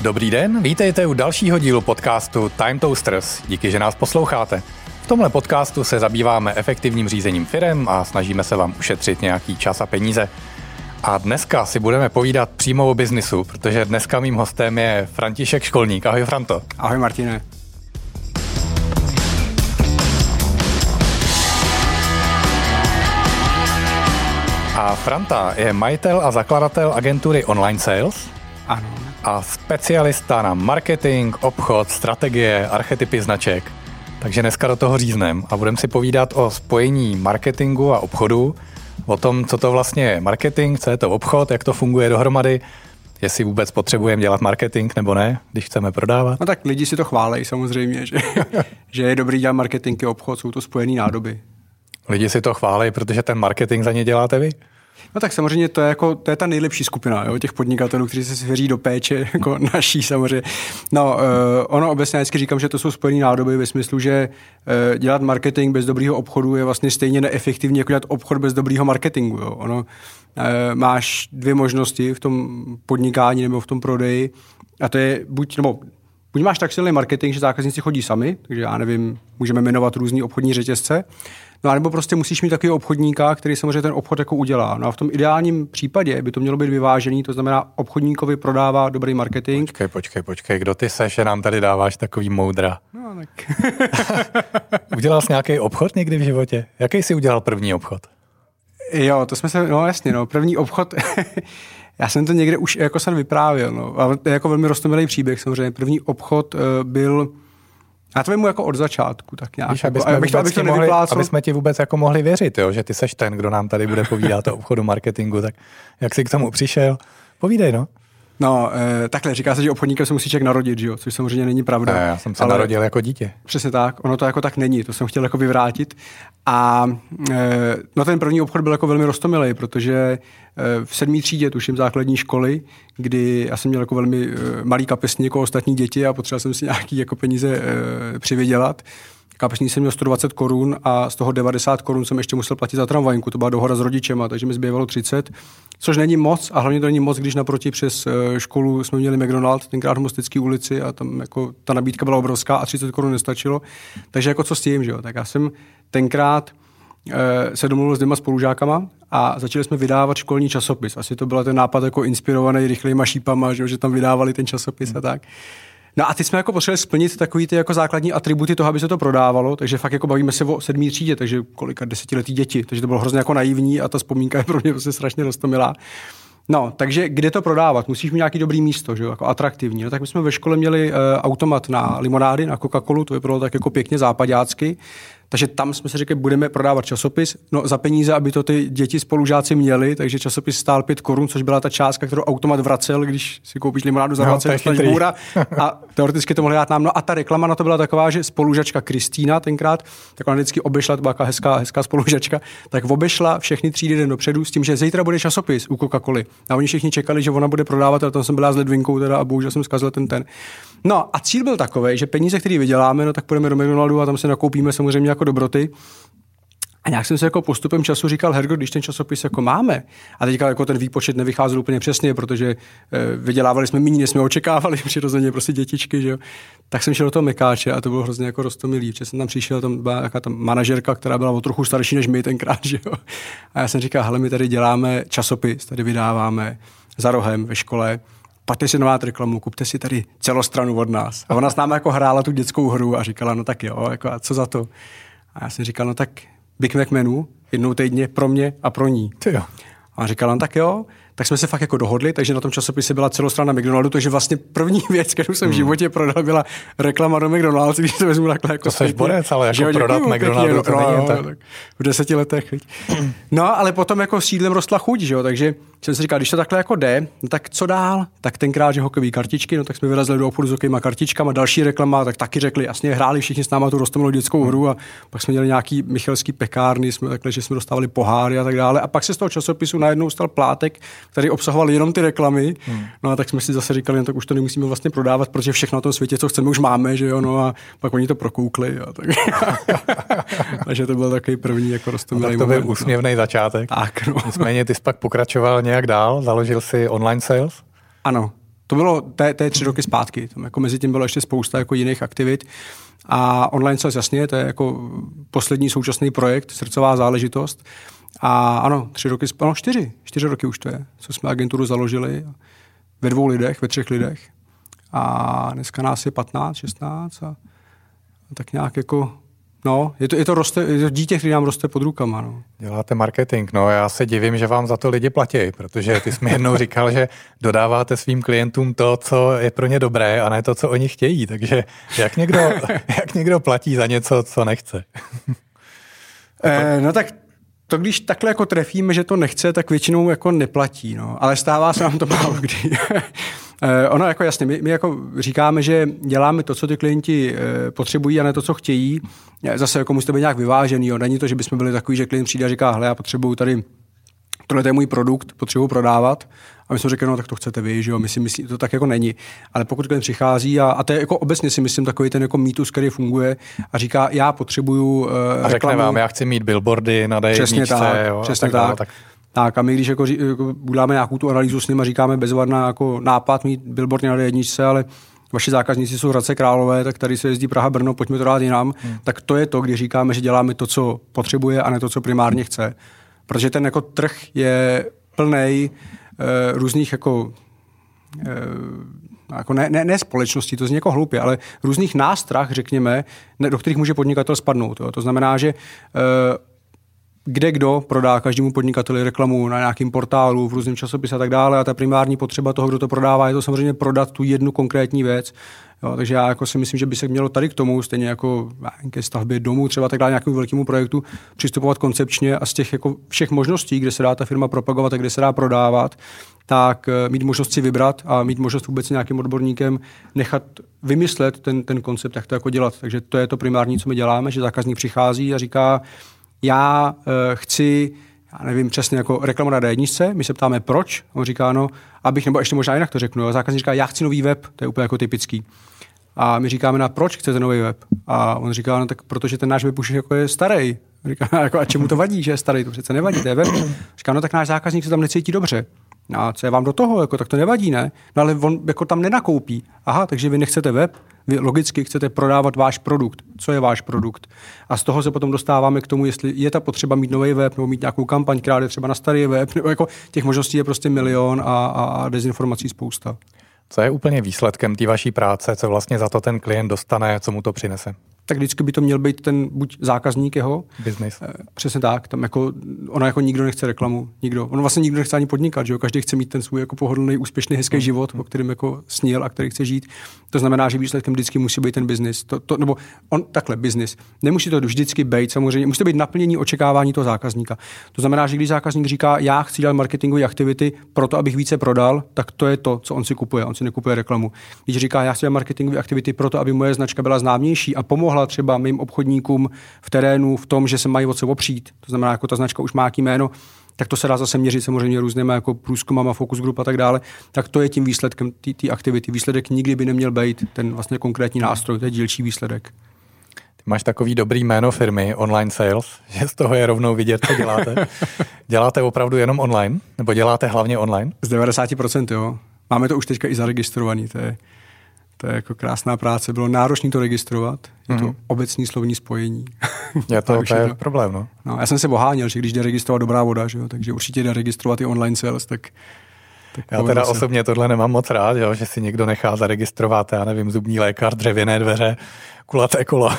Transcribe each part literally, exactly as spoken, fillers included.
Dobrý den, vítejte u dalšího dílu podcastu Time Toasters. Díky, že nás posloucháte. V tomhle podcastu se zabýváme efektivním řízením firem a snažíme se vám ušetřit nějaký čas a peníze. A dneska si budeme povídat přímo o biznisu, protože dneska mým hostem je František Školník. Ahoj, Franto. Ahoj, Martine. A Franta je majitel a zakladatel agentury Online Sales. Ano. A specialista na marketing, obchod, strategie, archetypy značek. Takže dneska do toho říznem a budeme si povídat o spojení marketingu a obchodu, o tom, co to vlastně je marketing, co je to obchod, jak to funguje dohromady, jestli vůbec potřebujeme dělat marketing nebo ne, když chceme prodávat. No tak lidi si to chválej samozřejmě, že, že je dobrý dělat marketing i obchod, jsou to spojený nádoby. Lidi si to chválej, protože ten marketing za ně děláte vy? No tak samozřejmě to je, jako, to je ta nejlepší skupina, jo, těch podnikatelů, kteří se svěří do péče, jako naší samozřejmě. No, uh, ono obecně vždycky říkám, že to jsou spojený nádoby ve smyslu, že uh, dělat marketing bez dobrýho obchodu je vlastně stejně neefektivní, jako dělat obchod bez dobrýho marketingu. Jo. Ono, uh, máš dvě možnosti v tom podnikání nebo v tom prodeji a to je buď, nebo buď máš tak silný marketing, že zákazníci chodí sami, takže já nevím, můžeme jmenovat různý obchodní řetězce. No a nebo prostě musíš mít takového obchodníka, který samozřejmě ten obchod jako udělá. No a v tom ideálním případě by to mělo být vyvážený, to znamená obchodníkovi prodává dobrý marketing. Počkej, počkej, počkej, kdo ty seš, že nám tady dáváš takový moudra? No tak. Udělal jsi nějaký obchod někdy v životě? Jaký jsi udělal první obchod? Jo, to jsme se, no jasně, no, první obchod, já jsem to někde už jako jsem vyprávěl, no, a to je jako velmi roztomilý příběh samozřejmě. První obchod uh, byl já to vím jako od začátku, tak nějak. Víš, aby jsme, abych to, abych to mohli, aby jsme ti vůbec jako mohli věřit, jo? Že ty seš ten, kdo nám tady bude povídat o obchodu, marketingu, tak jak jsi k tomu přišel? Povídej, no. No, e, takhle, říká se, že obchodníkem se musí člověk narodit, že jo? Což samozřejmě není pravda. Ne, já jsem se ale narodil jako dítě. Přesně tak, ono to jako tak není, to jsem chtěl jako vyvrátit. A e, no ten první obchod byl jako velmi roztomilý, protože e, v sedmý třídě, tuším základní školy, kdy já jsem měl jako velmi e, malý kapesník jako ostatní děti a potřeboval jsem si nějaký jako peníze e, přivydělat. Kapesník jsem měl sto dvacet korun a z toho devadesát korun jsem ještě musel platit za tramvajnku, to byla dohoda s rodičema, takže mi zbývalo třicet, což není moc a hlavně to není moc, když naproti přes školu jsme měli McDonald, tenkrát v Mostecké ulici a tam jako ta nabídka byla obrovská a třicet korun nestačilo, takže jako co s tím, že jo, tak já jsem tenkrát e, se domluvil s dvěma spolužákama a začali jsme vydávat školní časopis, asi to byl ten nápad jako inspirovaný rychlejma šípama, že, že tam vydávali ten časopis a tak. No a teď jsme jako potřebovali splnit takový ty jako základní atributy toho, aby se to prodávalo, takže fakt jako bavíme se o sedmý třídě, takže kolika desetiletí děti, takže to bylo hrozně jako naivní a ta vzpomínka je pro mě prostě strašně roztomilá. No, takže kde to prodávat? Musíš mít nějaký dobrý místo, že jo, jako atraktivní. No tak my jsme ve škole měli uh, automat na limonády, na Coca-Colu, to vypadalo tak jako pěkně západácky. Takže tam jsme si řekli, budeme prodávat časopis, no za peníze, aby to ty děti spolužáci měli, takže časopis stál pět korun, což byla ta částka, kterou automat vracel, když si koupíš limonádu za dvacet, dostaneš bůra a teoreticky to mohli dát nám. No a ta reklama na to byla taková, že spolužačka Kristýna tenkrát, tak ona vždycky obešla, to byla taková hezká, hezká spolužačka, tak obešla všechny třídy den dopředu s tím, že zítra bude časopis u Coca-Coly. A oni všichni čekali, že ona bude prodávat, ale tam jsem byla s ledvinkou teda a bohužel jsem zkazil ten ten. No a cíl byl takový, že peníze, které vyděláme, no tak půjdeme do McDonaldu a tam se nakoupíme samozřejmě jako dobroty. A nějak jsem se jako postupem času říkal, Hergo, když ten časopis jako máme, a teďka jako ten výpočet nevycházel úplně přesně, protože e, vydělávali jsme méně, než jsme očekávali, přirozeně prostě dětičky, že jo. Tak jsem šel do toho mekáče a to bylo hrozně jako roztomilý, protože jsem tam přišel, tam byla nějaká tam manažerka, která byla o trochu starší než my tenkrát, že jo. A já jsem říkal, hele, my tady děláme časopis, tady vydáváme za rohem ve škole. Pojďte si nová reklamu, kupte si tady celostranu od nás. A ona s námi jako hrála tu dětskou hru a říkala, no tak jo, jako a co za to? A já jsem říkal, no tak Big Mac menu, jednou týdně pro mě a pro ní. Ty jo. A on říkal, no tak jo, tak jsme se fakt jako dohodli, takže na tom časopise byla celostrana McDonaldu, takže vlastně první věc, kterou jsem v životě prodal, byla reklama do McDonaldu, když to vezmu takhle jako to seš borec, ale jako prodat McDonaldu, to není tak. tak. V deseti letech. No, ale potom jako sídlem rostla chuť, že jo, takže jsem si říkal, když to takhle jako jde, no tak co dál? Tak tenkrát, že hokejové kartičky, no tak jsme vyrazili do obchodu s hokejovými kartičkama, další reklama, tak taky řekli, jasně, hráli všichni s náma tu roztomilou dětskou hru a pak jsme měli nějaký michelský pekárny, jsme takhle, že jsme dostávali poháry a tak dále. A pak se z toho časopisu najednou stal plátek, který obsahoval jenom ty reklamy. Hmm. No a tak jsme si zase říkali, no tak už to nemusíme vlastně prodávat, protože všechno na tom světě, co chceme, už máme, že jo, no a pak oni to prokoukli a tak. Takže to byl takový první jako roztomilý moment. Tak to byl úsměvný no. začátek. Tak, no. Nicméně ty jsi pak pokračoval nějak dál, založil si Online Sales? Ano. To bylo té, té tři roky zpátky. Tam jako mezi tím bylo ještě spousta jako jiných aktivit. A online sales jasně, to je jako poslední současný projekt, srdcová záležitost. A ano, tři roky, no čtyři, čtyři roky už to je, co jsme agenturu založili ve dvou lidech, ve třech lidech. A dneska nás je patnáct, šestnáct a, a tak nějak jako, no, je to, je to, roste, je to dítě, který nám roste pod rukama. No. Děláte marketing, no já se divím, že vám za to lidi platí, protože ty jsi mi jednou říkal, že dodáváte svým klientům to, co je pro ně dobré a ne to, co oni chtějí, takže jak někdo, jak někdo platí za něco, co nechce? eh, no tak to, když takhle jako trefíme, že to nechce, tak většinou jako neplatí, no. Ale stává se nám to málo kdy. eh, ono jako jasně, my, my jako říkáme, že děláme to, co ty klienti eh, potřebují a ne to, co chtějí. Zase jako musíte být nějak vyvážený, jo. Není to, že bychom byli takový, že klient přijde a říká, hele, já potřebuju tady, tohle je můj produkt, potřebuju prodávat. A my jsme řekli, no tak to chcete vy, že jo, my si myslí, to tak jako není. Ale pokud klient přichází a, a to je jako obecně si myslím takový ten jako mýtus, který funguje a říká, já potřebuju uh, a řekne reklamu. Vám, já chci mít billboardy na dé jedna. Přesně tak, jo, přesně tak. tak. tak. Tak a my, když jako, jako uděláme nějakou tu analýzu s ním a říkáme bezvadná jako nápad mít billboardy na dé jedna, ale vaši zákazníci jsou Hradce Králové, tak tady se jezdí Praha, Brno, pojďme to dát jinam, hmm. tak to je to, kdy říkáme, že děláme to, co potřebuje a ne to, co primárně chce. Protože ten jako trh je plnej uh, různých jako, uh, jako ne, ne, ne společností, to zní jako hloupě, ale různých nástrah, řekněme, ne, do kterých může podnikatel spadnout. Jo. To znamená, že uh, kde kdo prodá každému podnikateli reklamu na nějakém portálu, v různém časopise a tak dále a ta primární potřeba toho, kdo to prodává, je to samozřejmě prodat tu jednu konkrétní věc. Jo, takže já jako si myslím, že by se mělo tady k tomu, stejně jako ke stavbě domu, třeba tak dále nějakému velkému projektu, přistupovat koncepčně a z těch jako všech možností, kde se dá ta firma propagovat a kde se dá prodávat, tak mít možnost si vybrat a mít možnost vůbec nějakým odborníkem nechat vymyslet ten, ten koncept, jak to jako dělat. Takže to je to primární, co my děláme, že zákazník přichází a říká, já uh, chci, já nevím přesně, jako reklamu na dé jedna, my se ptáme proč, on říká, no, abych, nebo ještě možná jinak to řeknu, zákazník říká, já chci nový web, to je úplně jako typický. A my říkáme, na proč chcete nový web? A on říká, no tak protože ten náš web už jako je starý. Říká, jako, a čemu to vadí, že je starý? To přece nevadí, to je web. Říká, no tak náš zákazník se tam necítí dobře. A co je vám do toho? Jako, tak to nevadí, ne? No ale on jako tam nenakoupí. Aha, takže vy nechcete web, vy logicky chcete prodávat váš produkt. Co je váš produkt? A z toho se potom dostáváme k tomu, jestli je ta potřeba mít nový web nebo mít nějakou kampaň, která jde třeba na starý web, nebo jako těch možností je prostě milion a, a, a dezinformací spousta. Co je úplně výsledkem té vaší práce, co vlastně za to ten klient dostane, co mu to přinese? Tak vždycky by to měl být ten buď zákazník jeho. Business. Přesně tak. Tam jako, ono jako nikdo nechce reklamu. Nikdo. Ono vlastně nikdo nechce ani podnikat, že jo? Každý chce mít ten svůj jako pohodlný, úspěšný, hezký hmm. život, o kterém jako snil a který chce žít. To znamená, že výsledkem vždycky musí být ten business. To, to, nebo on takhle business. Nemusí to vždycky být, samozřejmě. Musí to být naplnění očekávání toho zákazníka. To znamená, že když zákazník říká, já chci dělat marketingové aktivity proto, abych více prodal, tak to je to, co on si kupuje. On si nekupuje reklamu. Když říká, já chci dělat marketingové aktivity proto, aby moje značka byla známější a pomohla třeba mým obchodníkům v terénu v tom, že se mají od sebe opřít. To znamená, jako ta značka už má jaký jméno, tak to se dá zase měřit samozřejmě různými jako průzkumama, focus group a tak dále. Tak to je tím výsledkem té aktivity. Výsledek nikdy by neměl být ten vlastně konkrétní nástroj, to je dílčí výsledek. Ty máš takový dobrý jméno firmy Online Sales, že z toho je rovnou vidět, co děláte. Děláte opravdu jenom online? Nebo děláte hlavně online? Z devadesát procent, jo. Máme to už teďka i zaregistrovaný, to je To je jako krásná práce. Bylo náročné to registrovat. Je to mm. obecní slovní spojení. Je to, to je problém, no. no. Já jsem se boháněl, že když jde registrovat dobrá voda, že jo, takže určitě jde registrovat i online sales, tak... tak já teda se. Osobně tohle nemám moc rád, jo, že si někdo nechá zaregistrovat, já nevím, zubní lékař, dřevěné dveře, kulaté kolo.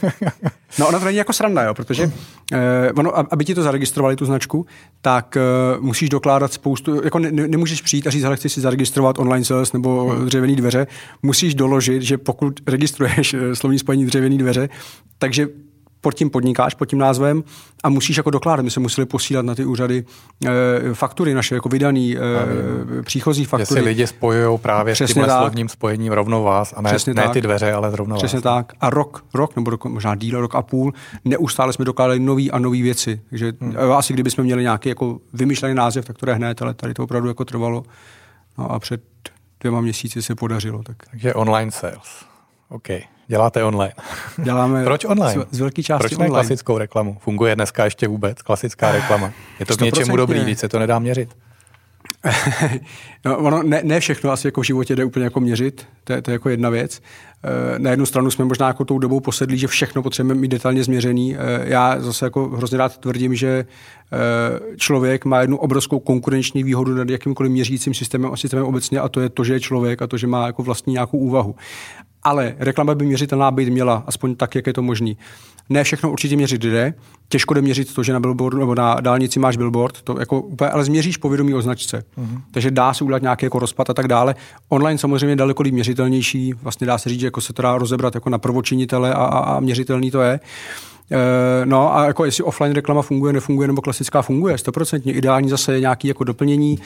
No ono to není jako sranda, jo, protože eh, ono, aby ti to zaregistrovali, tu značku, tak eh, musíš dokládat spoustu, jako ne, nemůžeš přijít a říct, hele, chci si zaregistrovat online sales nebo hmm. dřevěný dveře, musíš doložit, že pokud registruješ eh, slovní spojení dřevěný dveře, takže pod tím podnikáš, pod tím názvem a musíš jako dokládat. My jsme museli posílat na ty úřady e, faktury naše, jako vydaný, e, příchozí faktury. Jestli lidi spojují právě s tímhle slovním spojením rovnou vás a ne, ne ty dveře, ale rovnou vás. Přesně tak. A rok, rok nebo rok, možná díl, rok a půl, neustále jsme dokládali nový a nový věci. Takže hmm. asi kdybychom měli nějaký jako vymyšlený název, tak to jde hned, ale tady to opravdu jako trvalo. No a před dvěma měsíci se podařilo. Tak. Takže online sales. OK. Děláte online. Děláme Proč online? Z velké části Proč ne online. klasickou reklamu? Funguje dneska ještě vůbec klasická reklama? Je to k něčemu dobrý, když se to nedá měřit? No, ono ne, ne všechno asi jako v životě jde úplně jako měřit, to je, to je jako jedna věc. Na jednu stranu jsme možná jako tou dobou posedlí, že všechno potřebujeme mít detailně změřený. Já zase jako hrozně rád tvrdím, že člověk má jednu obrovskou konkurenční výhodu nad jakýmkoliv měřícím systémem a systémem obecně, a to je to, že je člověk a to, že má jako vlastní nějakou úvahu. Ale reklama by měřitelná být měla, aspoň tak, jak je to možný. Ne všechno určitě měřit jde. Těžko jde měřit to, že na billboardu nebo na dálnici máš billboard, to jako úplně, ale změříš povědomí o značce. Mm-hmm. Takže dá se udělat nějaký jako rozpad a tak dále. Online samozřejmě je daleko líp měřitelnější. Vlastně dá se říct, že jako se to dá rozebrat jako na prvočinitele a, a, a měřitelný to je. E, no a jako jestli offline reklama funguje, nefunguje, nebo klasická funguje, stoprocentně. Ideální zase je nějaký jako doplnění.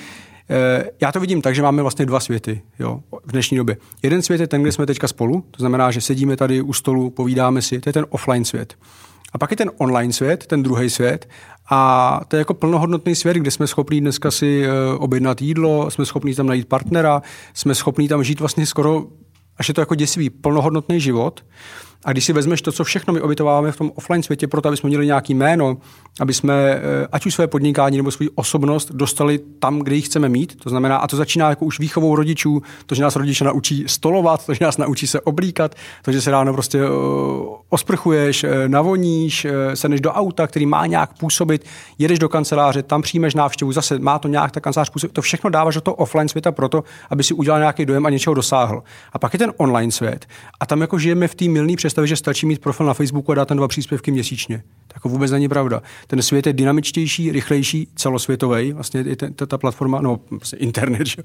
Já to vidím tak, že máme vlastně dva světy, jo, v dnešní době. Jeden svět je ten, kde jsme teďka spolu, to znamená, že sedíme tady u stolu, povídáme si, to je ten offline svět. A pak je ten online svět, ten druhý svět, a to je jako plnohodnotný svět, kde jsme schopní dneska si objednat jídlo, jsme schopní tam najít partnera, jsme schopní tam žít vlastně skoro, až je to jako děsivý, plnohodnotný život. A když si vezmeš to, co všechno my obětováváme v tom offline světě, proto aby jsme měli nějaký jméno, aby jsme ať už své podnikání nebo svou osobnost dostali tam, kde ji chceme mít, to znamená, a to začíná jako už výchovou rodičů, to, že nás rodiče naučí stolovat, to, že nás naučí se oblíkat, to, že se ráno prostě osprchuješ, navoníš, sedneš do auta, který má nějak působit, jedeš do kanceláře, tam přijmeš návštěvu, zase má to nějak ta kancelář působit, to všechno dáváš do toho offline světa proto, aby si udělal nějaký dojem a něčeho dosáhl. A pak je ten online svět a tam jako žijeme v té milné představě, že stačí mít profil na Facebooku a dát tam dva příspěvky měsíčně. Tak jako vůbec není pravda. Ten svět je dynamičtější, rychlejší, celosvětový, vlastně je ta, ta platforma, no vlastně internet, že?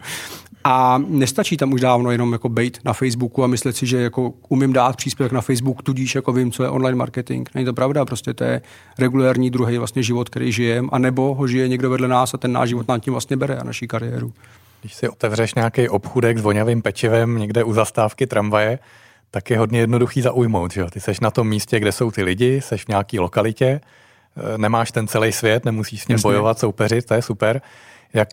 A nestačí tam už dávno jenom jako bejt na Facebooku a myslet si, že jako umím dát příspěvek na Facebook, tudíž jako vím, co je online marketing. Není to pravda, prostě to je regulérní druhý vlastně život, který žijeme, a nebo ho žije někdo vedle nás a ten náš život nám tím vlastně bere a naší kariéru. Když si otevřeš nějaký obchůdek s voňavým pečivem někde u zastávky tramvaje, tak je hodně jednoduchý zaujmout, že jo? Ty seš na tom místě, kde jsou ty lidi, seš v nějaký lokalitě, nemáš ten celý svět, nemusíš s ním Jasně. bojovat, soupeřit, to je super. Jak,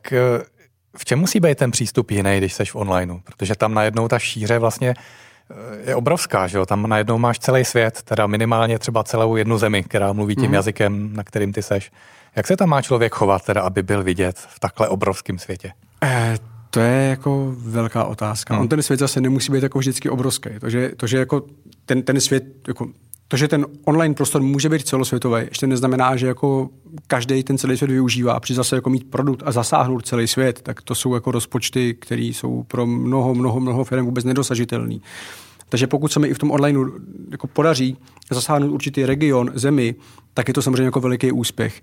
v čem musí být ten přístup jiný, když seš v onlineu? Protože tam najednou ta šíře vlastně je obrovská, že jo? Tam najednou máš celý svět, teda minimálně třeba celou jednu zemi, která mluví tím mm. jazykem, na kterým ty seš. Jak se tam má člověk chovat, teda, aby byl vidět v takhle obrovském světě? Eh, To je jako velká otázka. Hmm. On ten svět zase nemusí být jako vždycky obrovský. To, že, to, že jako ten, ten svět, jako, to, že ten online prostor může být celosvětový, ještě neznamená, že jako každý ten celý svět využívá. A při zase jako mít produkt a zasáhnout celý svět, tak to jsou jako rozpočty, které jsou pro mnoho, mnoho, mnoho firm vůbec nedosažitelný. Takže pokud se mi i v tom online jako podaří zasáhnout určitý region, zemi, tak je to samozřejmě jako veliký úspěch.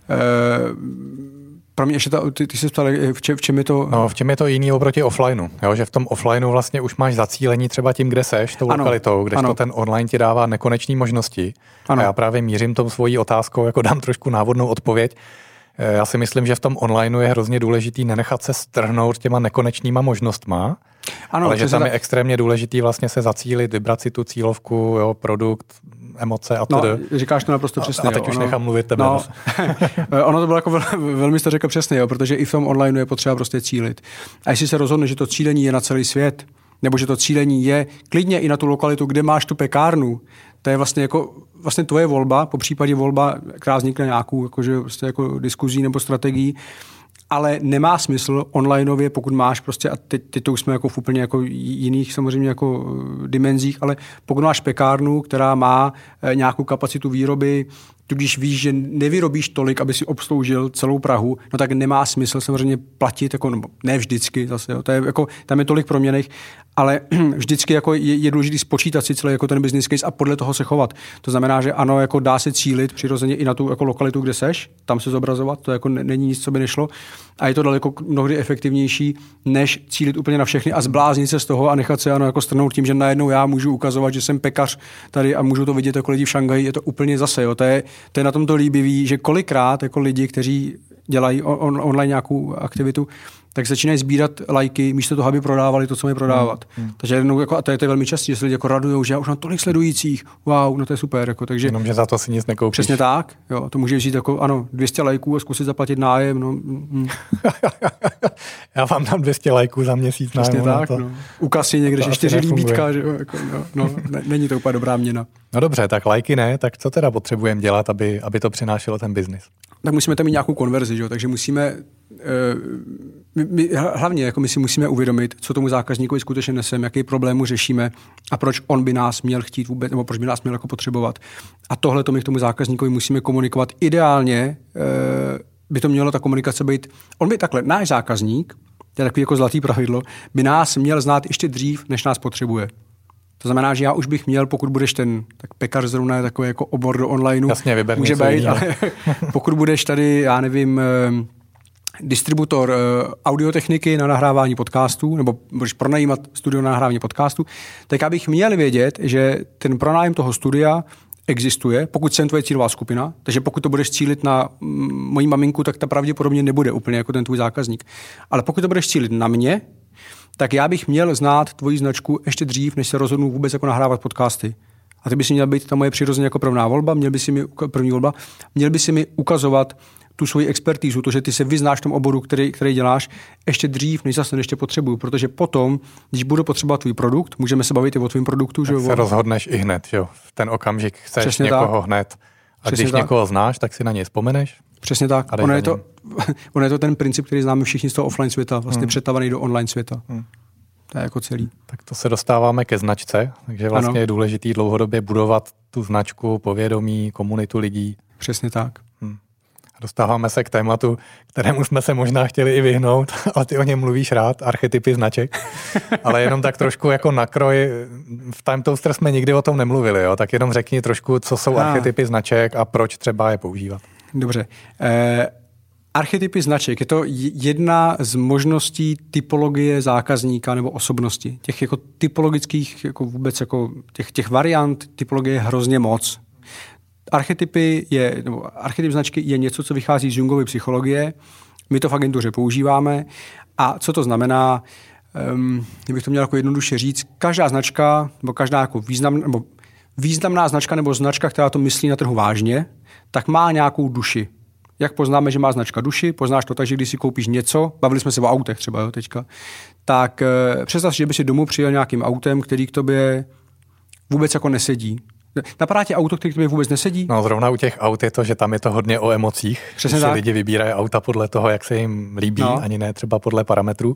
E- Pro mě ještě ta, ty, ty jsi ptal, v, če, v čem je to... No, v čem je to jiný oproti offlineu, jo? Že v tom offlineu vlastně už máš zacílení třeba tím, kde seš, tou ano, lokalitou, kde to ten online ti dává nekonečné možnosti. Ano. A já právě mířím tou svojí otázkou, jako dám trošku návodnou odpověď. Já si myslím, že v tom onlineu je hrozně důležitý nenechat se strhnout těma nekonečnýma možnostma, ano, ale že tam tak... je extrémně důležitý vlastně se zacílit, vybrat si tu cílovku, jo, produkt, emoce a to. No, říkáš to naprosto přesně. A teď jo, už ono, nechám mluvit tebe. No, ono to bylo jako vel, velmi jste řekl přesně, jo, protože i v tom online je potřeba prostě cílit. A jestli se rozhodne, že to cílení je na celý svět, nebo že to cílení je klidně i na tu lokalitu, kde máš tu pekárnu, to je vlastně jako vlastně tvoje volba, po případě volba, která vznikne nějakou jakože prostě jako diskuzí nebo strategií, ale nemá smysl onlineově, pokud máš prostě, a teď, teď to už jsme jako v úplně jako jiných samozřejmě jako dimenzích, ale pokud máš pekárnu, která má nějakou kapacitu výroby, tudíž víš, že nevyrobíš tolik, aby si obsloužil celou Prahu, no tak nemá smysl samozřejmě platit, jako, no, ne vždycky zase, jo, to je, jako, tam je tolik proměnných, ale vždycky jako je, je důležité spočítat si celý jako ten business case a podle toho se chovat. To znamená, že ano, jako dá se cílit přirozeně i na tu jako lokalitu, kde seš, tam se zobrazovat, to jako není nic, co by nešlo. A je to daleko mnohdy efektivnější, než cílit úplně na všechny a zbláznit se z toho a nechat se ano, jako strnout tím, že najednou já můžu ukazovat, že jsem pekař tady a můžu to vidět jako lidi v Šanghaji, je to úplně zase, jo, to je, to je na tom to líbivý, že kolikrát jako lidi, kteří dělají on, online nějakou aktivitu, tak začínají sbírat lajky, místo toho, aby prodávali to, co mají prodávat. Hmm, hmm. Takže jednou, jako, a to je, to je velmi časté, že se lidi jako radujou, že já už mám tolik sledujících, wow, no to je super. Jako, takže, jenom, že za to si nic nekoupíš. Přesně tak, jo, to může vzít jako, ano, dvě stě lajků a zkusit zaplatit nájem. No, mm. Já vám dám dvě stě lajků za měsíc nájem. Přesně tak, no. U kasy někde, že čtyři líbítka, že jo, jako, no, no, ne, není to úplně dobrá měna. No dobře, tak lajky ne, tak co teda potřebujeme dělat, aby, aby to přinášelo ten biznis? Tak musíme tam mít nějakou konverzi, že jo, takže musíme... Uh, my, my, hlavně jako my si musíme uvědomit, co tomu zákazníkovi skutečně neseme, jaký problému řešíme a proč on by nás měl chtít vůbec, nebo proč by nás měl jako potřebovat. A tohle to my k tomu zákazníkovi musíme komunikovat. Ideálně e, by to mělo ta komunikace být, on by takhle, náš zákazník, to je takový jako zlatý pravidlo, by nás měl znát ještě dřív, než nás potřebuje. To znamená, že já už bych měl, pokud budeš ten, tak pekař zrovna je takový jako obor do onlineu. Jasně, vyber může být, ale pokud budeš tady, já nevím, distributor audiotechniky na nahrávání podcastů, nebo budeš pronajímat studio na nahrávání podcastů, tak já bych měl vědět, že ten pronájem toho studia existuje, pokud jsem tvoje cílová skupina, takže pokud to budeš cílit na moji maminku, tak ta pravděpodobně nebude úplně jako ten tvůj zákazník. Ale pokud to budeš cílit na mě, tak já bych měl znát tvoji značku ještě dřív, než se rozhodnu vůbec jako nahrávat podcasty. A ty by si měl být ta moje přirozeně jako prvná volba, měl by si mi, první volba, měl by si mi ukazovat tu svoji expertízu, to, že ty se vyznáš v tom oboru, který, který děláš, ještě dřív, než zase ještě potřebuju, protože potom, když budu potřebovat tvůj produkt, můžeme se bavit i o tvém produktu. Tak že se o... rozhodneš i hned, že jo? V ten okamžik chceš Přesně někoho tak. hned. A Přesně když tak. někoho znáš, tak si na něj vzpomeneš. Přesně tak. Ono je, to, ono je to ten princip, který známe všichni z toho offline světa, vlastně hmm. přetavený do online světa. Hmm. To je jako celý. Tak to se dostáváme ke značce, takže vlastně ano. je důležitý dlouhodobě budovat tu značku, povědomí, komunitu lidí. Přesně tak. Hmm. Dostáváme se k tématu, kterému jsme se možná chtěli i vyhnout, ale ty o něm mluvíš rád, archetypy značek. Ale jenom tak trošku jako nakroj, v Time Toaster jsme nikdy o tom nemluvili, jo? Tak jenom řekni trošku, co jsou a. archetypy značek a proč třeba je používat. Dobře. Eh, archetypy značek je to jedna z možností typologie zákazníka nebo osobnosti. Těch jako typologických, jako vůbec jako těch, těch variant typologie je hrozně moc. Archetypy je, nebo archetyp značky je něco, co vychází z Jungovy psychologie. My to v agentuře používáme. A co to znamená, um, kdybych to měl jako jednoduše říct, každá značka, nebo každá jako význam, nebo významná značka nebo značka, která to myslí na trhu vážně, tak má nějakou duši. Jak poznáme, že má značka duši? Poznáš to tak, že když si koupíš něco, bavili jsme se o autech třeba jo, teďka, tak uh, představ si, že by si domů přijel nějakým autem, který k tobě vůbec jako nesedí. Napadá tě auto, který k tobě vůbec nesedí? No zrovna u těch aut je to, že tam je to hodně o emocích. Přesně tak. Lidi vybírají auta podle toho, jak se jim líbí, no. ani ne třeba podle parametrů.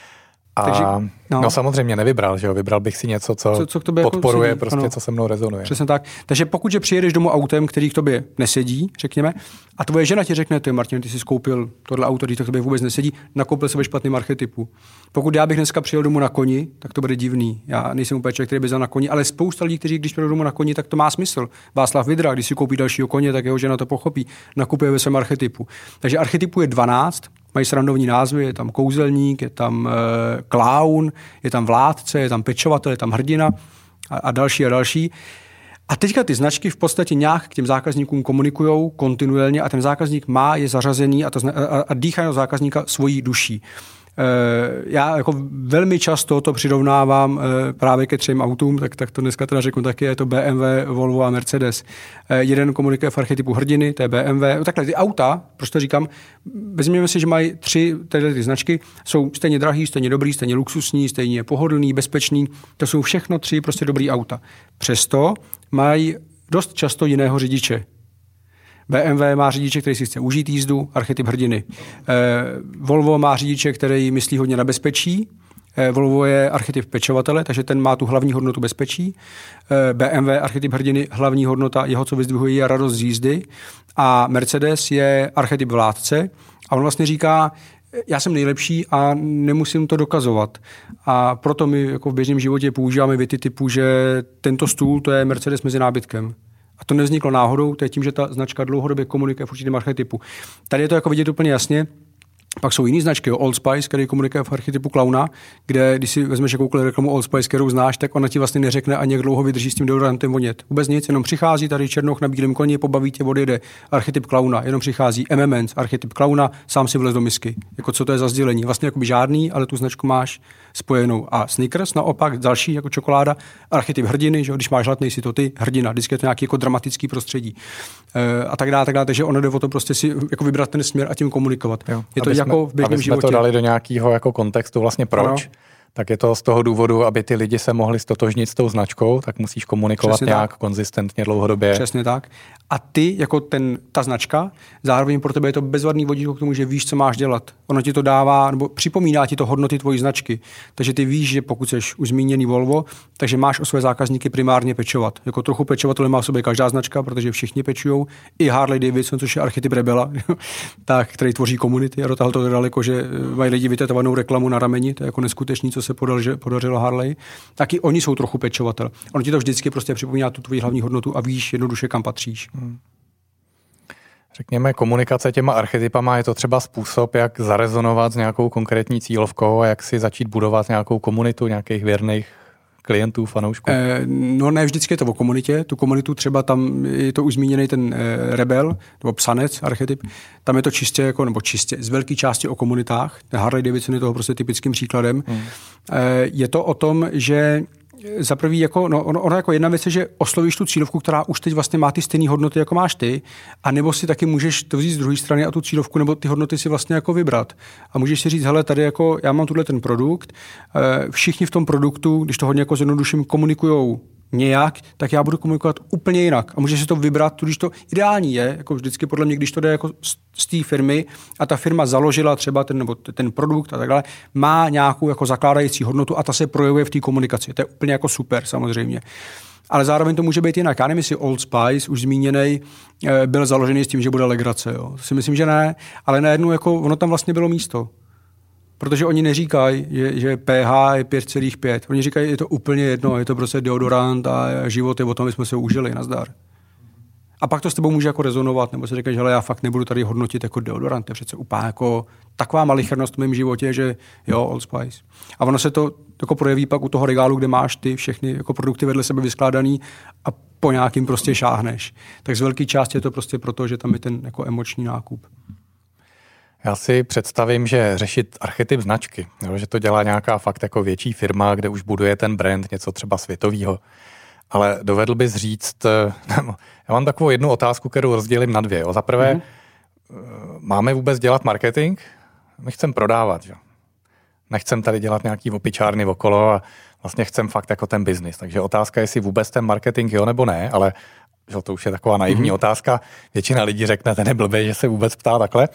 A Takže, no. no samozřejmě nevybral, že jo, vybral bych si něco, co, co, co k tobě podporuje, jako prostě, ano. co se mnou rezonuje. Přesně tak. Takže pokud že přijedeš domů autem, který k tobě nesedí, řekněme, a tvoje žena ti řekne, ty Martin, ty jsi skoupil tohle auto, když to k tobě vůbec nesedí, nakoupil se ve špatným archetypu. Pokud já bych dneska přijel domů na koni, tak to bude divný. Já nejsem úplně člověk, který by jezdil na koni, ale spousta lidí, kteří když přijedou domů na koni, tak to má smysl. Václav Vidra, když si koupí dalšího koně, tak jeho žena to pochopí, nakupuje ve svém archetypu. Takže archetypu je dvanáct. Mají srandovní názvy, je tam kouzelník, je tam e, klaun, je tam vládce, je tam pečovatel, je tam hrdina a, a další a další. A teďka ty značky v podstatě nějak k těm zákazníkům komunikujou kontinuálně a ten zákazník má je zařazený a, to, a, a dýchají zákazníka svojí duší. Já jako velmi často to přirovnávám právě ke třem autům, tak, tak to dneska teda řeknu taky, je to B M W, Volvo a Mercedes. Jeden komunikuje v archetypu hrdiny, to je B M W. Takhle ty auta, proč to říkám, vezměme si, že mají tři tyhle ty značky, jsou stejně drahý, stejně dobrý, stejně luxusní, stejně pohodlný, bezpečný, to jsou všechno tři prostě dobrý auta. Přesto mají dost často jiného řidiče. B M W má řidiče, který si chce užít jízdu, archetyp hrdiny. Eh, Volvo má řidiče, který myslí hodně na bezpečí. Eh, Volvo je archetyp pečovatele, takže ten má tu hlavní hodnotu bezpečí. Eh, B M W archetyp hrdiny, hlavní hodnota jeho, co vyzdvihuje, je radost z jízdy. A Mercedes je archetyp vládce. A on vlastně říká, já jsem nejlepší a nemusím to dokazovat. A proto my jako v běžném životě používáme věty typu, že tento stůl to je Mercedes mezi nábytkem. A to nevzniklo náhodou, to je tím, že ta značka dlouhodobě komunikuje v určitém archetypu. Tady je to jako vidět úplně jasně. Pak jsou jiné značky, Old Spice, který komunikuje v archetypu klauna, kde když si vezmeš jakoukoliv reklamu Old Spice, kterou znáš, tak ona ti vlastně neřekne ani jak dlouho vydrží s tím deodorantem vonět. Vůbec nic, jenom přichází tady černoch na bílém koni, pobaví tě, odjede, archetyp klauna, jenom přichází M and M's, archetyp klauna, sám si vlez do misky. Jako co to je za sdělení? Vlastně jakoby žádný, ale tu značku máš spojenou. A Snickers naopak další jako čokoláda, archetyp hrdiny, že když máš hlad, nejsi to ty, hrdina, vždycky je to nějaký jako dramatický prostředí. E, a tak dále, tak dále, takže ono jde o to prostě si jako vybrat ten směr a tím komunikovat. Jo, je to jako v běžném životě. To dali do nějakého jako kontextu vlastně proč, no. tak je to z toho důvodu, aby ty lidi se mohli stotožnit s tou značkou, tak musíš komunikovat Přesně nějak tak. konzistentně dlouhodobě. Přesně tak. A ty, jako ten, ta značka, zároveň pro tebe je to bezvadný vodítko k tomu, že víš, co máš dělat. Ono ti to dává, nebo připomíná ti to hodnoty tvojí značky. Takže ty víš, že pokud jsi už zmíněný Volvo, takže máš o své zákazníky primárně pečovat. Jako trochu pečovatelů má v sobě každá značka, protože všichni pečujou. I Harley Davidson, což je archetyp rebela, tak, který tvoří komunity. A dotáhl to daleko, že mají lidi vytetovanou reklamu na rameni, to je jako neskutečný, co se podařilo, podařilo Harley. Taky oni jsou trochu pečovatel. Ono ti to vždycky prostě připomíná tu tvoji hlavní hodnotu a víš jednoduše, kam patříš. Hmm. Řekněme, komunikace těma archetypama je to třeba způsob, jak zarezonovat s nějakou konkrétní cílovkou a jak si začít budovat nějakou komunitu nějakých věrných klientů, fanoušků? Eh, no ne, vždycky je to o komunitě. Tu komunitu třeba tam je to už zmíněný ten eh, rebel, nebo psanec, archetyp. Tam je to čistě, jako, nebo čistě, z velké části o komunitách. Harley Davidson je toho prostě typickým příkladem. Hmm. Eh, je to o tom, že za prvý, jako, no, ono, ono jako jedna věc je, že oslovíš tu cílovku, která už teď vlastně má ty stejné hodnoty, jako máš ty, a nebo si taky můžeš to vzít z druhé strany a tu cílovku, nebo ty hodnoty si vlastně jako vybrat. A můžeš si říct, hele, tady jako já mám tuhle ten produkt, všichni v tom produktu, když to hodně jako zjednoduším, komunikujou nějak, tak já budu komunikovat úplně jinak. A můžeš si to vybrat, když to ideální je, jako vždycky podle mě, když to jde jako z té firmy a ta firma založila třeba ten, nebo ten produkt a tak dále, má nějakou jako zakládající hodnotu a ta se projevuje v té komunikaci. To je úplně jako super samozřejmě. Ale zároveň to může být jinak. Já nevím, jestli Old Spice, už zmíněný, byl založený s tím, že bude legrace. Jo. Si myslím, že ne, ale najednou jako ono tam vlastně bylo místo. Protože oni neříkají, že, že pH je pět celá pět. Oni říkají, je to úplně jedno, je to prostě deodorant a život je o tom, my jsme se užili, nazdar. A pak to s tebou může jako rezonovat, nebo si říkáš, hele, já fakt nebudu tady hodnotit jako deodorant, to je přece úplně jako taková malichernost v mém životě, že jo, Old Spice. A ono se to jako projeví pak u toho regálu, kde máš ty všechny jako produkty vedle sebe vyskládaný a po nějakým prostě šáhneš. Tak z velké části je to prostě proto, že tam je ten jako emoční nákup. Já si představím, že řešit archetyp značky, jo, že to dělá nějaká fakt jako větší firma, kde už buduje ten brand, něco třeba světovýho. Ale dovedl bys říct, já mám takovou jednu otázku, kterou rozdělím na dvě. Jo. Za prvé, mm-hmm. máme vůbec dělat marketing? My chceme prodávat, že? Nechcem tady dělat nějaký opičárny okolo a vlastně chcem fakt jako ten biznis. Takže otázka je, jestli vůbec ten marketing jo nebo ne, ale že to už je taková naivní mm-hmm. otázka. Většina lidí řekne, ten je blbý, že se vůbec ptá takhle.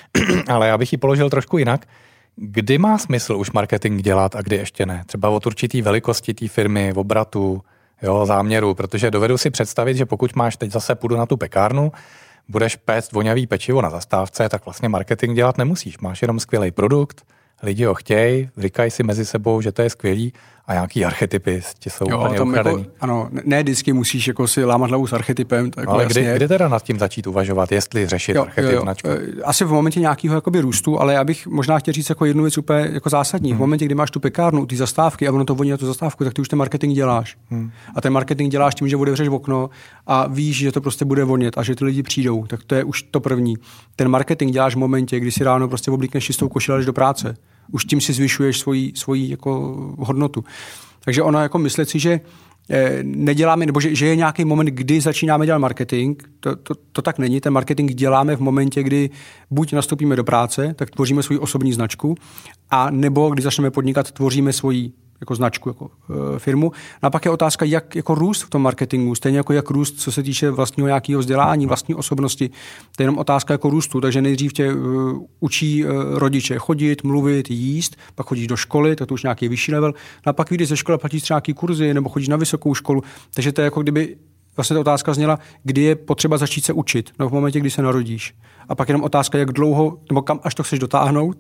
Ale já bych ji položil trošku jinak. Kdy má smysl už marketing dělat a kdy ještě ne? Třeba od určitý velikosti té firmy, obratu, jo, záměru, protože dovedu si představit, že pokud máš teď zase půjdu na tu pekárnu, budeš péct voňavý pečivo na zastávce, tak vlastně marketing dělat nemusíš. Máš jenom skvělý produkt, lidi ho chtějí, říkají si mezi sebou, že to je skvělý a nějaký archetypy ti jsou jo, úplně ukradený. Jako, ano, ne vždycky musíš jako si lámat hlavu s archetypem. Tak ale kdy, kdy teda nad tím začít uvažovat, jestli řešit jo, archetyp jo, jo. značku? Asi v momentě nějakého jakoby růstu, ale já bych možná chtěl říct jako jednu věc úplně jako zásadní. Hmm. V momentě, kdy máš tu pekárnu, ty zastávky a ono to voní na tu zastávku, tak ty už ten marketing děláš. Hmm. A ten marketing děláš tím, že otevřeš okno a víš, že to prostě bude vonět a že ty lidi přijdou. Tak to je už to první. Ten marketing děláš v momentě, kdy si ráno prostě oblíkneš čistou košili do práce. Už tím si zvyšuješ svoji, svoji jako hodnotu. Takže ono jako myslet si, že eh, neděláme, nebo že, že je nějaký moment, kdy začínáme dělat marketing, to, to, to tak není. Ten marketing děláme v momentě, kdy buď nastoupíme do práce, tak tvoříme svoji osobní značku, a nebo když začneme podnikat, tvoříme svoji jako značku, jako e, firmu. No a pak je otázka, jak jako růst v tom marketingu, stejně jako jak růst, co se týče vlastního nějakého vzdělání, vlastní osobnosti. To je jenom otázka jako růstu, takže nejdřív tě uh, učí uh, rodiče chodit, mluvit, jíst, pak chodíš do školy, tak to už nějaký vyšší level. No a pak vyjdeš ze školy, platíš třeba nějaký kurzy, nebo chodíš na vysokou školu. Takže to je jako kdyby vlastně ta otázka zněla, kdy je potřeba začít se učit, no v momentě, kdy se narodíš. A pak jenom otázka, jak dlouho, nebo kam až to chceš dotáhnout,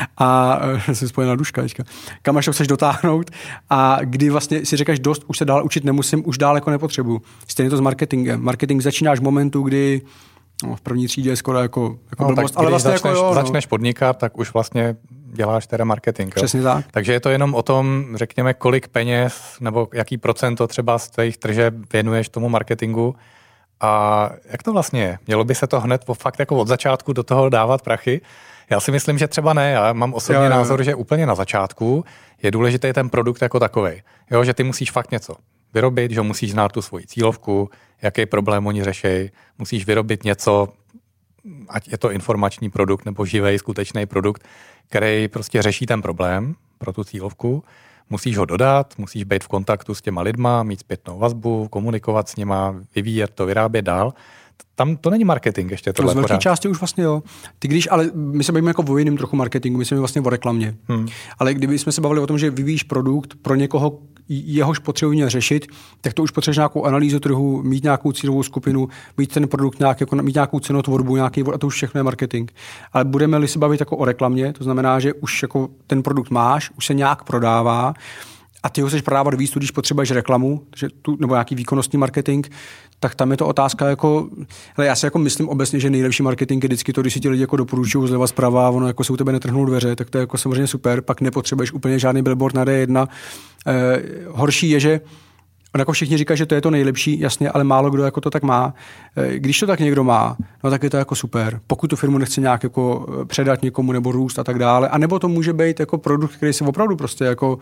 a jsem spojená duška teďka, kam až to chceš dotáhnout a kdy vlastně si říkáš dost, už se dál učit nemusím, už dál jako nepotřebuju. Stejně to s marketingem. Marketing začínáš v momentu, kdy no, v první třídě je skoro jako, jako no, blbost, ale vlastně začneš, jako jo, začneš no. podnikat, tak už vlastně děláš teda marketing. Přesně tak. Takže je to jenom o tom, řekněme, kolik peněz nebo jaký procento třeba z těch tržeb věnuješ tomu marketingu. A jak to vlastně je? Mělo by se to hned fakt jako od začátku do toho dávat prachy? Já si myslím, že třeba ne. Já mám osobní jo, názor, jo. že úplně na začátku je důležitý ten produkt jako takovej. Jo, že ty musíš fakt něco vyrobit, že musíš znát tu svoji cílovku, jaký problém oni řeší, musíš vyrobit něco, ať je to informační produkt nebo živej, skutečný produkt, který prostě řeší ten problém. pro tu cílovku. Musíš ho dodat, musíš být v kontaktu s těma lidma, mít zpětnou vazbu, komunikovat s nima, vyvíjet to, vyrábět dál. Tam to není marketing ještě tohle. Z velké části už vlastně jo. Ty když, ale my se bavíme jako o jiném trochu marketingu, my se bavíme vlastně o reklamě. Hmm. Ale kdyby jsme se bavili o tom, že vyvíjíš produkt pro někoho, jehož potřebuje řešit, tak to už potřebuješ nějakou analýzu trhu, mít nějakou cílovou skupinu, mít ten produkt nějak, jako, mít nějakou cenotvorbu, nějaký, a to už všechno je marketing. Ale budeme-li se bavit jako o reklamě, to znamená, že už jako ten produkt máš, už se nějak prodává, a ty ho chceš prodávat víc, když potřebuješ reklamu, že tu, nebo nějaký výkonnostní marketing, tak tam je to otázka jako, hele, já si jako myslím obecně, že nejlepší marketing je vždycky to, když si ti lidi jako doporučují zleva zprava a ono jako se u tebe netrhnou dveře, tak to je jako samozřejmě super, pak nepotřebuješ úplně žádný billboard na D jedna. Eh, horší je, že on jako všichni říkají, že to je to nejlepší, jasně, ale málo kdo jako to tak má. Když to tak někdo má, no tak je to jako super. Pokud tu firmu nechce nějak jako předat někomu nebo růst a tak dále, a nebo to může být jako produkt, který se opravdu prostě jako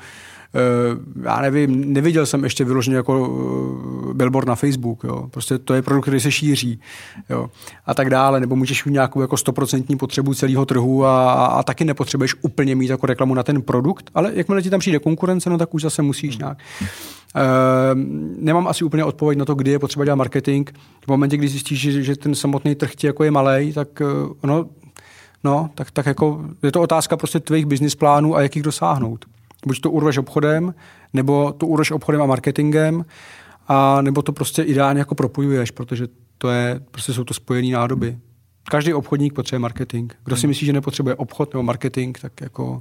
já nevím, neviděl jsem ještě vyloženě jako billboard na Facebook, jo. Prostě to je produkt, který se šíří, jo. A tak dále, nebo můžeš mít nějakou jako stoprocentní potřebu celého trhu a, a, a taky nepotřebuješ úplně mít jako reklamu na ten produkt, ale jakmile ti tam přijde konkurence, no tak už zase musíš nějak. Uh, nemám asi úplně odpověď na to, kdy je potřeba dělat marketing. V momentě, kdy zjistíš, že, že ten samotný trh ti jako je malej, tak uh, no, no, tak, tak jako je to otázka prostě tvých business plánů a jak jich dosáhnout. Buď to urveš obchodem, nebo to urveš obchodem a marketingem, a nebo to prostě ideálně jako propojuješ, protože to je, prostě jsou to spojené nádoby. Každý obchodník potřebuje marketing. Kdo si myslí, že nepotřebuje obchod nebo marketing, tak jako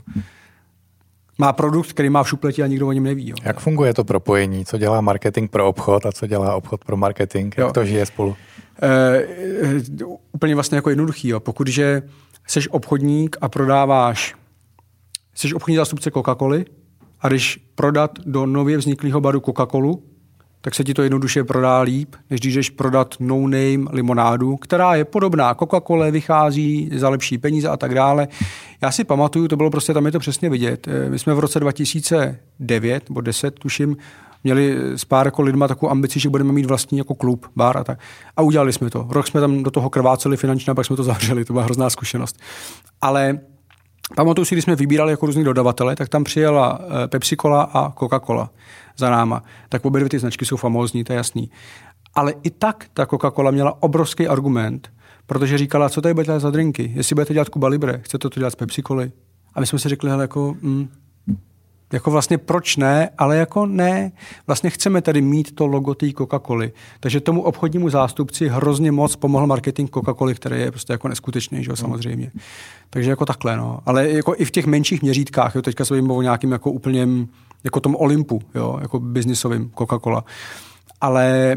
má produkt, který má v šupleti a nikdo o něm neví. Jo. Jak funguje to propojení? Co dělá marketing pro obchod a co dělá obchod pro marketing? Jak jo. to žije spolu? E, e, úplně vlastně jako jednoduchý. Jo. Pokud že seš obchodník a prodáváš, seš obchodní zástupce Coca-Coly a když prodat do nově vzniklého baru Coca-Colu, tak se ti to jednoduše prodá líp, než když jdeš prodat no-name limonádu, která je podobná Coca-Cole, vychází za lepší peníze a tak dále. Já si pamatuju, to bylo prostě, tam je to přesně vidět. My jsme v roce dva tisíce devět nebo deset, tuším, měli s pár jako lidma takovou ambici, že budeme mít vlastní jako klub, bar a tak. A udělali jsme to. Rok jsme tam do toho krváceli finančně a pak jsme to zavřeli. To byla hrozná zkušenost. Ale pamatuju si, když jsme vybírali jako různý dodavatele, tak tam přijela Pepsi-Cola a Coca-Cola za náma. Tak obě dvě ty značky jsou famózní, to je jasný. Ale i tak ta Coca-Cola měla obrovský argument, protože říkala, co tady budete dělat za drinky, jestli budete dělat Cuba Libre, chcete to dělat z Pepsi-Coly. A my jsme si řekli, hele, jako, mm, jako vlastně proč ne, ale jako ne. Vlastně chceme tady mít to logo té Coca-Coly. Takže tomu obchodnímu zástupci hrozně moc pomohl marketing Coca-Coly, který je prostě jako neskutečný, že jo, samozřejmě. Takže jako takhle, no. Ale jako i v těch menších měřítkách, jo, teďka se bavíme o nějakým jako úplně jako tom Olympu, jo, jako biznisovým Coca-Cola. Ale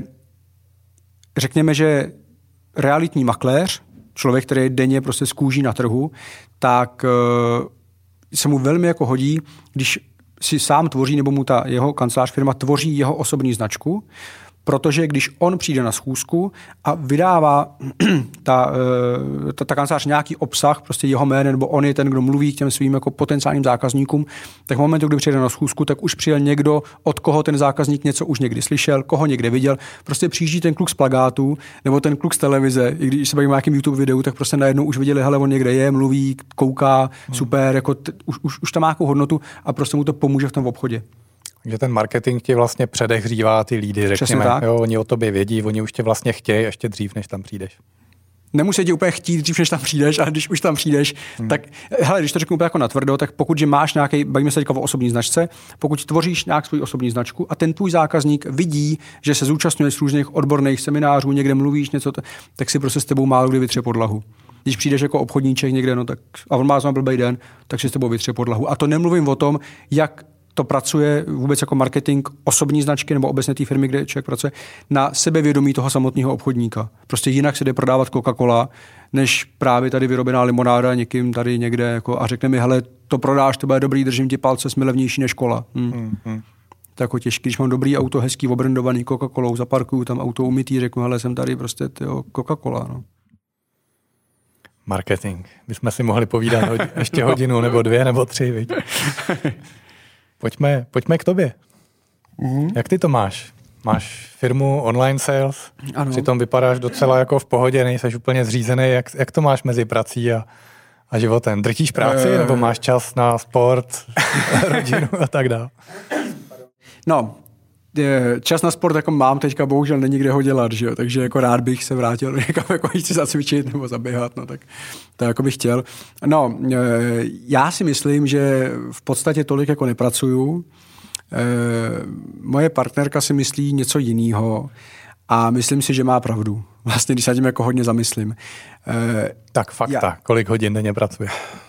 řekněme, že realitní makléř, člověk, který je denně prostě z kůží na trhu, tak uh, se mu velmi jako hodí, když si sám tvoří, nebo mu ta jeho kancelář firma tvoří jeho osobní značku, protože když on přijde na schůzku a vydává ta, ta, ta kancelář nějaký obsah, prostě jeho jméno, nebo on je ten, kdo mluví k těm svým jako potenciálním zákazníkům, tak v momentu, kdy přijde na schůzku, tak už přijel někdo, od koho ten zákazník něco už někdy slyšel, koho někde viděl. Prostě přijíždí ten kluk z plakátu, nebo ten kluk z televize, i když se bavíme o nějakém YouTube videu, tak prostě najednou už viděli, hele, on někde je, mluví, kouká, super, jako t- už, už, už tam má nějakou hodnotu a prostě mu to pomůže v tom obchodě. Takže ten marketing ti vlastně předehřívá ty lídy, řekněme. Jo, oni o tobě vědí, oni už tě vlastně chtějí ještě dřív, než tam přijdeš. Nemusí tě úplně chtít dřív, než tam přijdeš, ale když už tam přijdeš, hmm. tak hele, když to řeknu úplně jako natvrdo, tak pokud že máš nějaký, bavíme se teďka o osobní značce, pokud tvoříš nějak svou osobní značku a ten tvůj zákazník vidí, že se zúčastňuješ různých odborných seminářů, někde mluvíš něco, tak si prostě s tebou málo kdy vytře podlahu. Když přijdeš jako obchodníček někde, no tak a on má znamená blbej den, tak si s tebou vytře podlahu. A to nemluvím o tom, jak to pracuje vůbec jako marketing osobní značky nebo obecně té firmy, kde člověk pracuje, na sebevědomí toho samotného obchodníka. Prostě jinak se jde prodávat Coca-Cola, než právě tady vyrobená limonáda někým tady někde jako a řekne mi, hele, to prodáš, to bude dobrý, držím ti palce, jsme levnější než kola. Hm. Hmm, hmm. To je jako těžký, když mám dobrý auto, hezký, obrandovaný Coca-Colou, zaparkuju tam auto umytý, řeknu, hele, jsem tady prostě tyjo, Coca-Cola. No. Marketing. My jsme si mohli povídat ho- ještě hodinu nebo dvě nebo tři, viď? Pojďme, pojďme k tobě. Mm-hmm. Jak ty to máš? Máš firmu online sales, ano. Přitom vypadáš docela jako v pohodě, nejseš úplně zřízený. Jak, jak to máš mezi prací a, a životem? Drtíš práci uh, nebo máš čas na sport, rodinu a tak dále? No, čas na sport jako mám teďka, bohužel není kde ho dělat, že jo? Takže jako rád bych se vrátil někam jako jít zacvičit nebo zaběhat, no tak to jako bych chtěl. No, já si myslím, že v podstatě tolik jako nepracuju. Moje partnerka si myslí něco jiného a myslím si, že má pravdu. Vlastně, když se tím jako hodně zamyslím. Tak fakta, já... kolik hodin denně pracuje?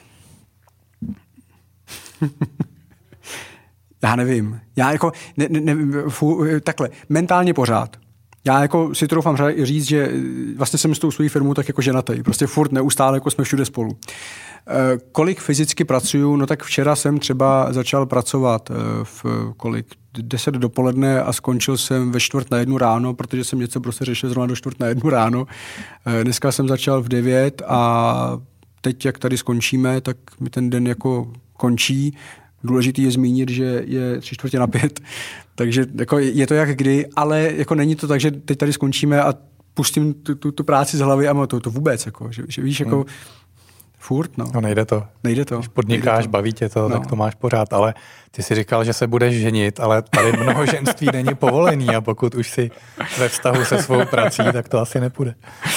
Já nevím. Já jako, ne, ne, fů, takhle, mentálně pořád. Já jako si troufám říct, že vlastně jsem s tou svou firmou tak jako ženatý. Prostě furt neustále jako jsme všude spolu. E, kolik fyzicky pracuju? No tak včera jsem třeba začal pracovat v kolik? deset dopoledne a skončil jsem ve čtvrt na jednu ráno, protože jsem něco prostě řešil zrovna do čtvrt na jednu ráno. E, dneska jsem začal v devět a teď, jak tady skončíme, tak mi ten den jako končí. Důležitý je zmínit, že je tři čtvrtě na pět, takže jako je to jak kdy, ale jako není to tak, že teď tady skončíme a pustím tu, tu, tu práci z hlavy a to, to vůbec, jako, že, že víš, jako hmm. furt, no. No nejde to. Nejde to. Když podnikáš, nejde to. Baví tě to, no. Tak to máš pořád, ale ty si říkal, že se budeš ženit, ale tady mnoho ženství není povolený a pokud už si ve vztahu se svou prací, tak to asi nepůjde.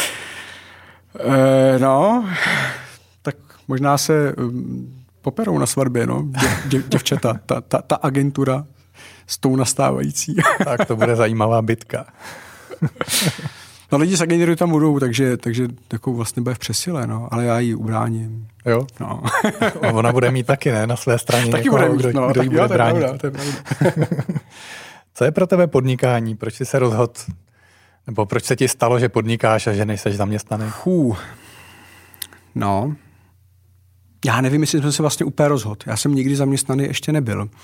E, no, tak možná se... poperou na svatbě, no, Děv, děv, děvčata, ta, ta, ta agentura s tou nastávající. Tak to bude zajímavá bitka. No lidi z agentury tam budou, takže, takže takovou vlastně bude v přesile, no, ale já ji ubráním. Jo? No. Ona bude mít taky, ne, na své straně taky někoho, bude mít, kdo, no, kdo tak, jí bude jo, to bránit. Je pravda, to je pravda. Co je pro tebe podnikání? Proč jsi se rozhodl, nebo proč se ti stalo, že podnikáš a že nejseš zaměstnaný? Hů. No, já nevím, jestli jsem se vlastně úplně rozhodl. Já jsem nikdy zaměstnaný ještě nebyl. Uh,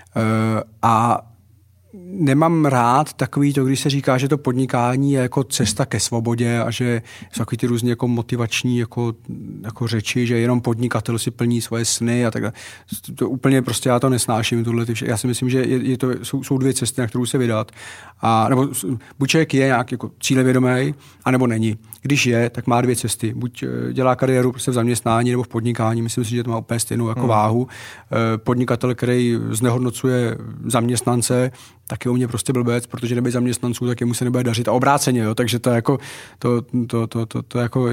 a nemám rád takový to, když se říká, že to podnikání je jako cesta ke svobodě a že jsou takový ty různě jako motivační jako, jako řeči, že jenom podnikatel si plní svoje sny a tak dále. To úplně prostě já to nesnáším. Tohle ty vše. Já si myslím, že je, je to, jsou, jsou dvě cesty, na kterou se vydat. A, nebo buď člověk je nějak jako cílevědomý, anebo není. Když je, tak má dvě cesty. Buď dělá kariéru prostě v zaměstnání nebo v podnikání. Myslím si, že to má úplně stejnou jako hmm. váhu. Podnikatel, který znehodnocuje zaměstnance, tak je u mě prostě blbec, protože nebej zaměstnanců, tak jemu se nebude dařit. A obráceně, jo. Takže to jako to, to, to, to, to jako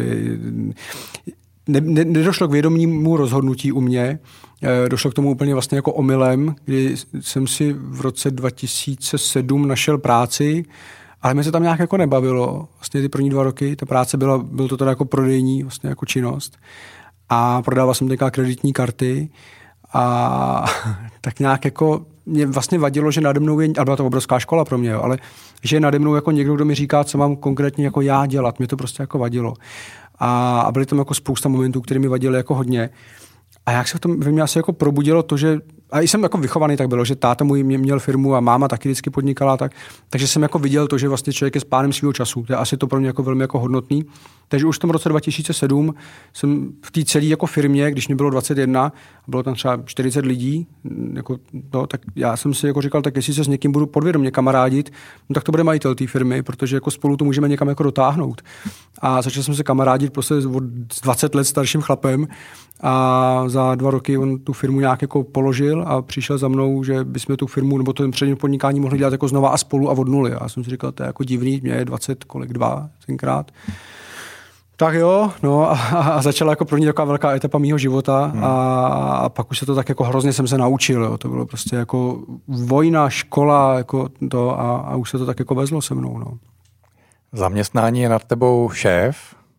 ne, ne, nedošlo k vědomímu rozhodnutí u mě. Došlo k tomu úplně vlastně jako omylem, kdy jsem si v roce dva tisíce sedm našel práci, ale mě se tam nějak jako nebavilo. Vlastně ty první dva roky ta práce byla, byl to teda jako prodejní vlastně jako činnost. A prodával jsem teďka kreditní karty a tak nějak jako mě vlastně vadilo, že nade mnou je, ale byla to obrovská škola pro mě, jo, ale že nade mnou jako někdo, kdo mi říká, co mám konkrétně jako já dělat. Mě to prostě jako vadilo. A, a byly tam jako spousta momentů, které mi vadily jako hodně. A jak se v tom ve mně asi jako probudilo to, že a jsem jako vychovaný tak bylo, že táta můj měl firmu a máma taky vždycky podnikala, tak, takže jsem jako viděl to, že vlastně člověk je s pánem svého času. To je asi to pro mě jako velmi jako hodnotný. Takže už v tom roce dva tisíce sedm jsem v té celé jako firmě, když mě bylo dvacet jedna, bylo tam třeba čtyřicet lidí, jako, no, tak já jsem si jako říkal, tak jestli se s někým budu podvědomě kamarádit, no, tak to bude majitel té firmy, protože jako spolu to můžeme někam jako dotáhnout. A začal jsem se kamarádit prostě od dvacet let starším chlapem a za dva roky on tu firmu nějak jako položil a přišel za mnou, že bychom tu firmu nebo to přední podnikání mohli dělat jako znova a spolu a od nuly. A já jsem si říkal, to je jako divný, mě je dvacet, kolik, dva tenkrát. Tak jo, no a, a začala jako pro ní taková velká etapa mýho života hmm. a, a pak už se to tak jako hrozně jsem se naučil, jo. To bylo prostě jako vojna, škola, jako to a, a už se to tak jako vezlo se mnou, no. Zaměstnání je nad tebou šéf,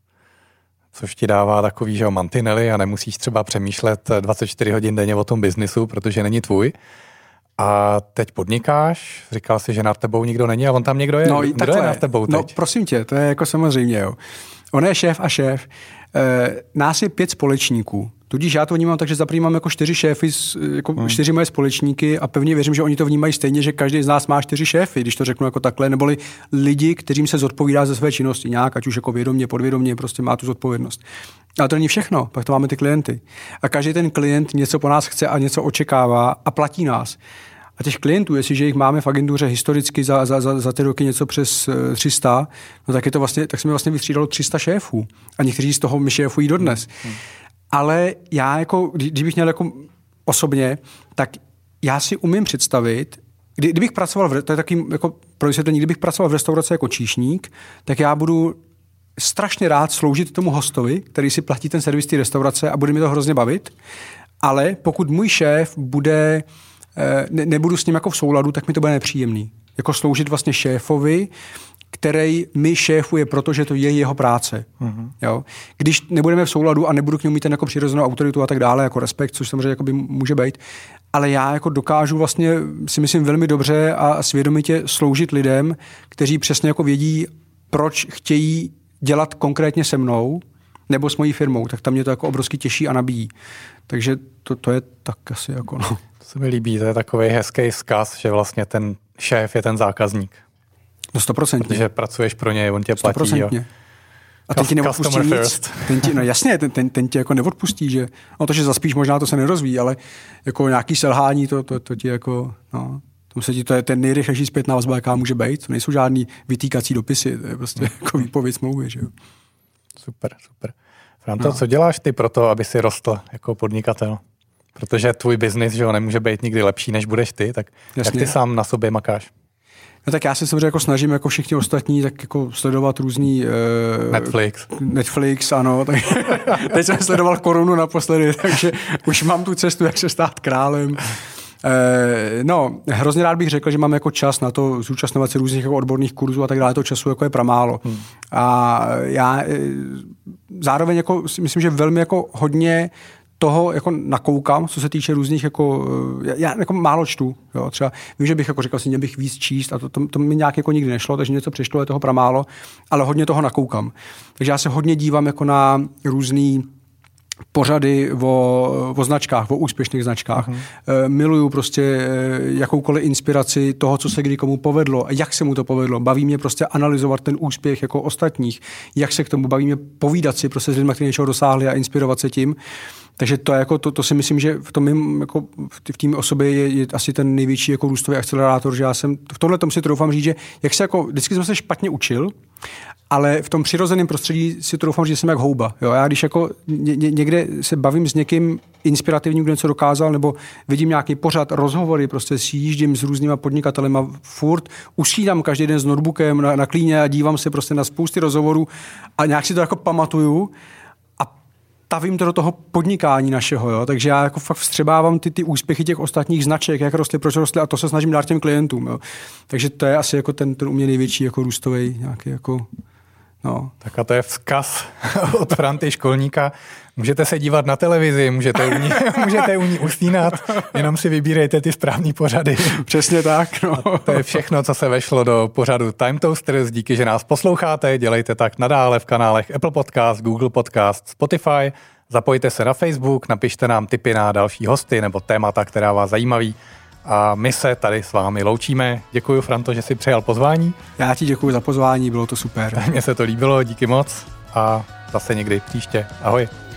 což ti dává takový, že mantinely a nemusíš třeba přemýšlet dvacet čtyři hodin denně o tom biznisu, protože není tvůj. A teď podnikáš, říkal jsi, že nad tebou nikdo není a on tam někdo je. No, Kdo takhle, je nad tebou teď? No prosím tě, to je jako samozřejmě, jo. On je šéf a šéf. E, nás je pět společníků. Tudíž já to vnímám tak, že za první mám jako čtyři šéfy, jako hmm. čtyři moje společníky a pevně věřím, že oni to vnímají stejně, že každý z nás má čtyři šéfy, když to řeknu jako takhle, neboli lidi, kterým se zodpovídá ze své činnosti nějak, ať už jako vědomě, podvědomě, prostě má tu zodpovědnost. Ale to není všechno, pak to máme ty klienty. A každý ten klient něco po nás chce a něco očekává a platí nás. A těch klientů, jestliže jich máme v agentuře historicky za, za, za, za ty roky něco přes tři sta, no tak je to vlastně, tak se mi vlastně vystřídalo tři sta šéfů. A někteří z toho mi šéfují dodnes. Hmm. ale já jako, když bych měl jako osobně, tak já si umím představit, kdy, kdybych pracoval, v, to je taky jako pro vysvětlení, kdybych pracoval v restauraci jako číšník, tak já budu strašně rád sloužit tomu hostovi, který si platí ten servis té restaurace a bude mi to hrozně bavit, ale pokud můj šéf bude, ne, nebudu s ním jako v souladu, tak mi to bude nepříjemný. Jako sloužit vlastně šéfovi, který mi šéfuje, protože to je jeho práce. Mm-hmm. Jo? Když nebudeme v souladu a nebudu k němu mít ten jako přirozenou autoritu a tak dále, jako respekt, což samozřejmě jako by může být, ale já jako dokážu vlastně, si myslím, velmi dobře a svědomitě sloužit lidem, kteří přesně jako vědí, proč chtějí dělat konkrétně se mnou nebo s mojí firmou, tak tam mě to jako obrovsky těší a nabíjí. Takže to, to je tak asi jako no. To se mi líbí, to je takový hezký vzkaz, že vlastně ten šéf je ten zákazník. No stoprocentně. Protože pracuješ pro něj, on tě platí. stoprocentně. A ten ti neodpustí nic. Ten ti, no jasně, ten, ten, ten ti jako neodpustí, že no to, že zaspíš, možná to se nerozvíjí, ale jako nějaký selhání, to, to, to ti jako, no, to, se ti, to je ten nejrychlejší zpětná vazba, jaká může být. To nejsou žádný vytýkací dopisy, to je prostě hmm. jako výpověď smlouvy, že jo. Super, super. Franto, no. Co děláš ty pro to, aby si rostl jako podnikatel? Protože tvůj biznis, že jo, nemůže být nikdy lepší, než budeš ty, tak jasně. Jak ty sám na sobě makáš? No tak já se samozřejmě jako snažím jako všichni ostatní tak jako sledovat různý uh, Netflix. Netflix, ano. Tak, teď jsem sledoval Korunu naposledy, takže už mám tu cestu, jak se stát králem. Uh, no, hrozně rád bych řekl, že mám jako čas na to zúčastňovat se různých jako odborných kurzů a tak dále, to času jako je pramálo. Hmm. A já uh, zároveň jako myslím, že velmi jako hodně toho jako nakoukám, co se týče různých jako, já jako málo čtu, jo, třeba vím, že bych jako řekl si, měl bych víc číst a to, to, to mi nějak jako nikdy nešlo, takže něco přešlo, je toho pramálo, ale hodně toho nakoukám. Takže já se hodně dívám jako na různý pořady o, o značkách, o úspěšných značkách. Uh-huh. E, miluju prostě jakoukoliv inspiraci toho, co se kdy komu povedlo a jak se mu to povedlo. Baví mě prostě analyzovat ten úspěch jako ostatních, jak se k tomu baví mě povídat si prostě s lidmi, kteří něčeho dosáhli a inspirovat se tím. Takže to, jako, to, to si myslím, že v tom mým, jako v té osobě je, je asi ten největší jako růstový akcelerátor, že já jsem v tomhle tom si troufám říct, že jak se jako, vždycky jsem se špatně učil, ale v tom přirozeném prostředí si to doufám, že jsem jak houba. Jo? Já když jako ně, ně, někde se bavím s někým inspirativním, kdo něco dokázal, nebo vidím nějaký pořad, rozhovory, prostě si jíždím s různýma podnikatelema furt, usídám každý den s notebookem na, na klíně a dívám se prostě na spousty rozhovorů a nějak si to jako pamatuju a tavím to do toho podnikání našeho, jo? Takže já jako fakt vstřebávám ty, ty úspěchy těch ostatních značek, jak rostly, proč rostly a to se snažím dát těm klientům. Jo? Takže to je asi jako ten, ten u mě největší jako růstový nějaký jako no. Tak a to je vzkaz od Franty Školníka. Můžete se dívat na televizi, můžete u ní, můžete u ní usínat, jenom si vybírejte ty správný pořady. Přesně tak. No. A to je všechno, co se vešlo do pořadu Time Toasters. Díky, že nás posloucháte, dělejte tak nadále v kanálech Apple Podcast, Google Podcast, Spotify. Zapojte se na Facebook, napište nám tipy na další hosty nebo témata, která vás zajímaví. A my se tady s vámi loučíme. Děkuji, Franto, že jsi přijal pozvání. Já ti děkuji za pozvání, bylo to super. Mně se to líbilo, díky moc a zase někdy příště. Ahoj.